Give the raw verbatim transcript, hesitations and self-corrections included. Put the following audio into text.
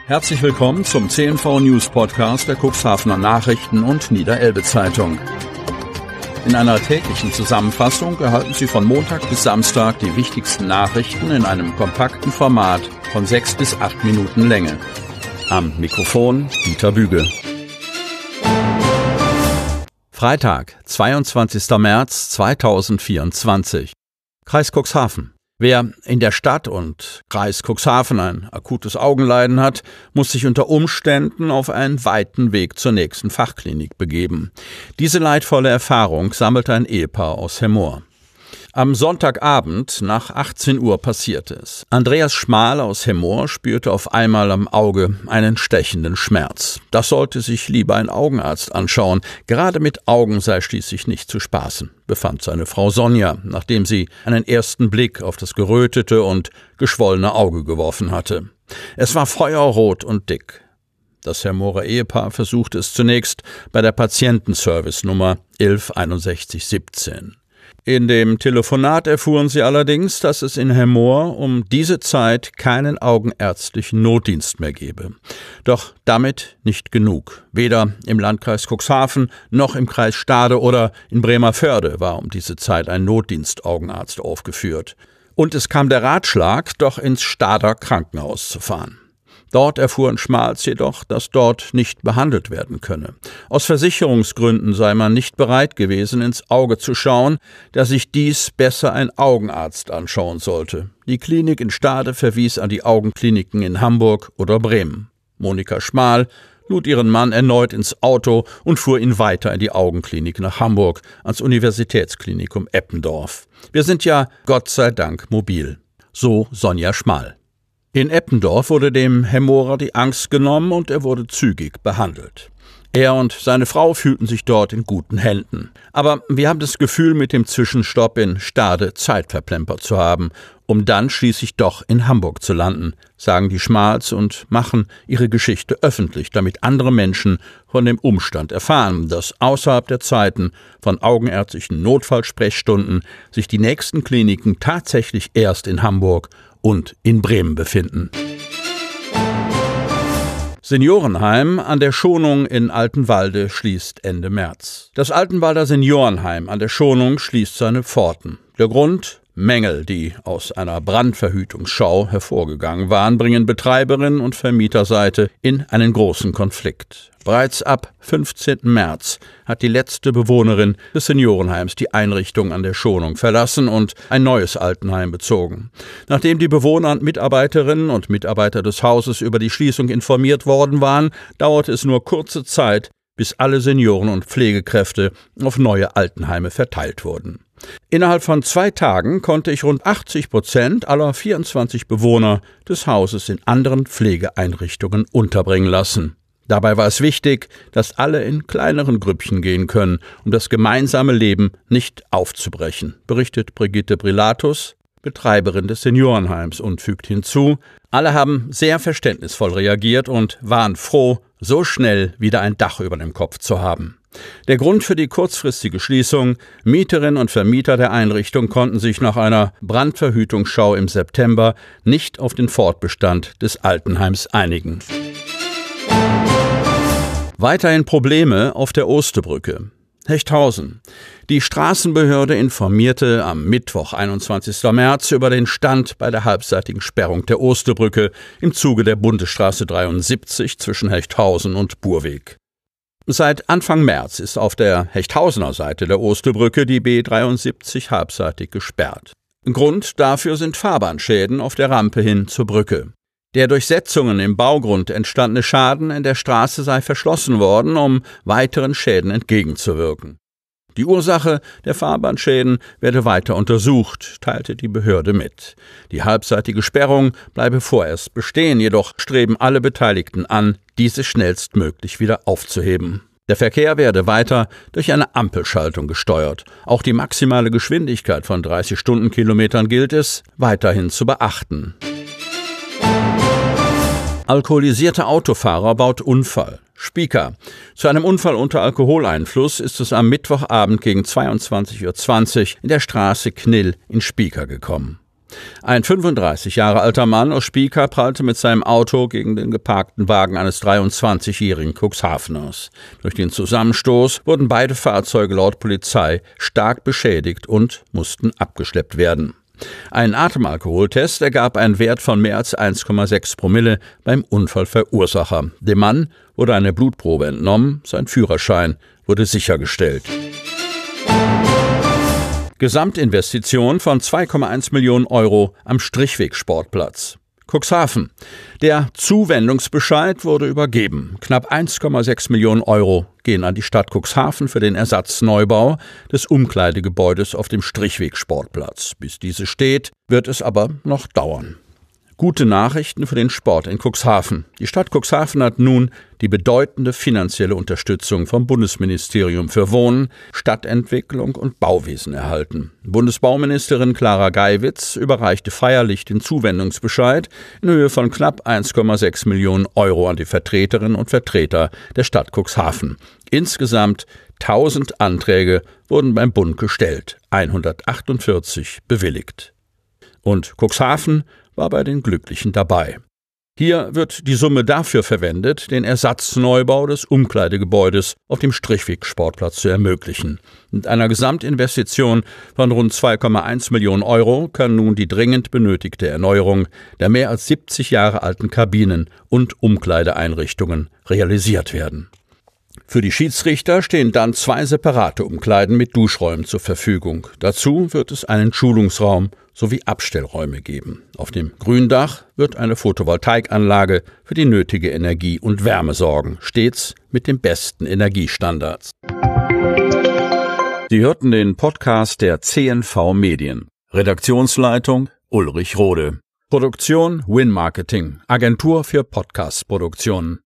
Herzlich willkommen zum C N V News Podcast der Cuxhavener Nachrichten und Niederelbe Zeitung. In einer täglichen Zusammenfassung erhalten Sie von Montag bis Samstag die wichtigsten Nachrichten in einem kompakten Format von sechs bis acht Minuten Länge. Am Mikrofon Dieter Büge. Freitag, zweiundzwanzigster März zweitausendvierundzwanzig. Kreis Cuxhaven. Wer in der Stadt und Kreis Cuxhaven ein akutes Augenleiden hat, muss sich unter Umständen auf einen weiten Weg zur nächsten Fachklinik begeben. Diese leidvolle Erfahrung sammelte ein Ehepaar aus Hemmoor. Am Sonntagabend nach achtzehn Uhr passierte es. Andreas Schmal aus Hemmoor spürte auf einmal am Auge einen stechenden Schmerz. Das sollte sich lieber ein Augenarzt anschauen. Gerade mit Augen sei schließlich nicht zu spaßen, befand seine Frau Sonja, nachdem sie einen ersten Blick auf das gerötete und geschwollene Auge geworfen hatte. Es war feuerrot und dick. Das Hemmoorer Ehepaar versuchte es zunächst bei der Patientenservice-Nummer elf einundsechzig siebzehn. In dem Telefonat erfuhren sie allerdings, dass es in Hemmoor um diese Zeit keinen augenärztlichen Notdienst mehr gebe. Doch damit nicht genug. Weder im Landkreis Cuxhaven noch im Kreis Stade oder in Bremervörde war um diese Zeit ein Notdienst-Augenarzt aufgeführt. Und es kam der Ratschlag, doch ins Stader Krankenhaus zu fahren. Dort erfuhren Schmals jedoch, dass dort nicht behandelt werden könne. Aus Versicherungsgründen sei man nicht bereit gewesen, ins Auge zu schauen, da sich dies besser ein Augenarzt anschauen sollte. Die Klinik in Stade verwies an die Augenkliniken in Hamburg oder Bremen. Monika Schmal lud ihren Mann erneut ins Auto und fuhr ihn weiter in die Augenklinik nach Hamburg, ans Universitätsklinikum Eppendorf. Wir sind ja Gott sei Dank mobil. So Sonja Schmal. In Eppendorf wurde dem Hemmoorer die Angst genommen und er wurde zügig behandelt. Er und seine Frau fühlten sich dort in guten Händen. Aber wir haben das Gefühl, mit dem Zwischenstopp in Stade Zeit verplempert zu haben, um dann schließlich doch in Hamburg zu landen, sagen die Schmals und machen ihre Geschichte öffentlich, damit andere Menschen von dem Umstand erfahren, dass außerhalb der Zeiten von augenärztlichen Notfallsprechstunden sich die nächsten Kliniken tatsächlich erst in Hamburg und in Bremen befinden. Seniorenheim an der Schonung in Altenwalde schließt Ende März. Das Altenwalder Seniorenheim an der Schonung schließt seine Pforten. Der Grund? Mängel, die aus einer Brandverhütungsschau hervorgegangen waren, bringen Betreiberinnen und Vermieterseite in einen großen Konflikt. Bereits ab fünfzehnten März hat die letzte Bewohnerin des Seniorenheims die Einrichtung an der Schonung verlassen und ein neues Altenheim bezogen. Nachdem die Bewohner und Mitarbeiterinnen und Mitarbeiter des Hauses über die Schließung informiert worden waren, dauerte es nur kurze Zeit, bis alle Senioren und Pflegekräfte auf neue Altenheime verteilt wurden. Innerhalb von zwei Tagen konnte ich rund achtzig Prozent aller vierundzwanzig Bewohner des Hauses in anderen Pflegeeinrichtungen unterbringen lassen. Dabei war es wichtig, dass alle in kleineren Grüppchen gehen können, um das gemeinsame Leben nicht aufzubrechen, berichtet Brigitte Brilatus, Betreiberin des Seniorenheims, und fügt hinzu: Alle haben sehr verständnisvoll reagiert und waren froh, so schnell wieder ein Dach über dem Kopf zu haben. Der Grund für die kurzfristige Schließung: Mieterinnen und Vermieter der Einrichtung konnten sich nach einer Brandverhütungsschau im September nicht auf den Fortbestand des Altenheims einigen. Weiterhin Probleme auf der Osterbrücke. Hechthausen. Die Straßenbehörde informierte am Mittwoch, einundzwanzigster März, über den Stand bei der halbseitigen Sperrung der Osterbrücke im Zuge der Bundesstraße dreiundsiebzig zwischen Hechthausen und Burweg. Seit Anfang März ist auf der Hechthausener Seite der Osterbrücke die B dreiundsiebzig halbseitig gesperrt. Grund dafür sind Fahrbahnschäden auf der Rampe hin zur Brücke. Der durch Setzungen im Baugrund entstandene Schaden in der Straße sei verschlossen worden, um weiteren Schäden entgegenzuwirken. Die Ursache der Fahrbahnschäden werde weiter untersucht, teilte die Behörde mit. Die halbseitige Sperrung bleibe vorerst bestehen, jedoch streben alle Beteiligten an, diese schnellstmöglich wieder aufzuheben. Der Verkehr werde weiter durch eine Ampelschaltung gesteuert. Auch die maximale Geschwindigkeit von dreißig Stundenkilometern gilt es weiterhin zu beachten. Alkoholisierter Autofahrer baut Unfall. Spieker. Zu einem Unfall unter Alkoholeinfluss ist es am Mittwochabend gegen zweiundzwanzig Uhr zwanzig in der Straße Knill in Spieker gekommen. Ein fünfunddreißig Jahre alter Mann aus Spieker prallte mit seinem Auto gegen den geparkten Wagen eines dreiundzwanzigjährigen Cuxhaveners. Durch den Zusammenstoß wurden beide Fahrzeuge laut Polizei stark beschädigt und mussten abgeschleppt werden. Ein Atemalkoholtest ergab einen Wert von mehr als eins Komma sechs Promille beim Unfallverursacher. Dem Mann wurde eine Blutprobe entnommen, sein Führerschein wurde sichergestellt. Gesamtinvestition von zwei Komma eins Millionen Euro am Strichweg-Sportplatz. Cuxhaven. Der Zuwendungsbescheid wurde übergeben. Knapp eins Komma sechs Millionen Euro gehen an die Stadt Cuxhaven für den Ersatzneubau des Umkleidegebäudes auf dem Strichweg-Sportplatz. Bis diese steht, wird es aber noch dauern. Gute Nachrichten für den Sport in Cuxhaven. Die Stadt Cuxhaven hat nun die bedeutende finanzielle Unterstützung vom Bundesministerium für Wohnen, Stadtentwicklung und Bauwesen erhalten. Bundesbauministerin Clara Geiwitz überreichte feierlich den Zuwendungsbescheid in Höhe von knapp eins Komma sechs Millionen Euro an die Vertreterinnen und Vertreter der Stadt Cuxhaven. Insgesamt tausend Anträge wurden beim Bund gestellt, hundertachtundvierzig bewilligt. Und Cuxhaven war bei den Glücklichen dabei. Hier wird die Summe dafür verwendet, den Ersatzneubau des Umkleidegebäudes auf dem Strichweg-Sportplatz zu ermöglichen. Mit einer Gesamtinvestition von rund zwei Komma eins Millionen Euro kann nun die dringend benötigte Erneuerung der mehr als siebzig Jahre alten Kabinen und Umkleideeinrichtungen realisiert werden. Für die Schiedsrichter stehen dann zwei separate Umkleiden mit Duschräumen zur Verfügung. Dazu wird es einen Schulungsraum sowie Abstellräume geben. Auf dem Gründach wird eine Photovoltaikanlage für die nötige Energie und Wärme sorgen, stets mit den besten Energiestandards. Sie hörten den Podcast der C N V Medien. Redaktionsleitung Ulrich Rode. Produktion Win Marketing, Agentur für Podcast-Produktionen.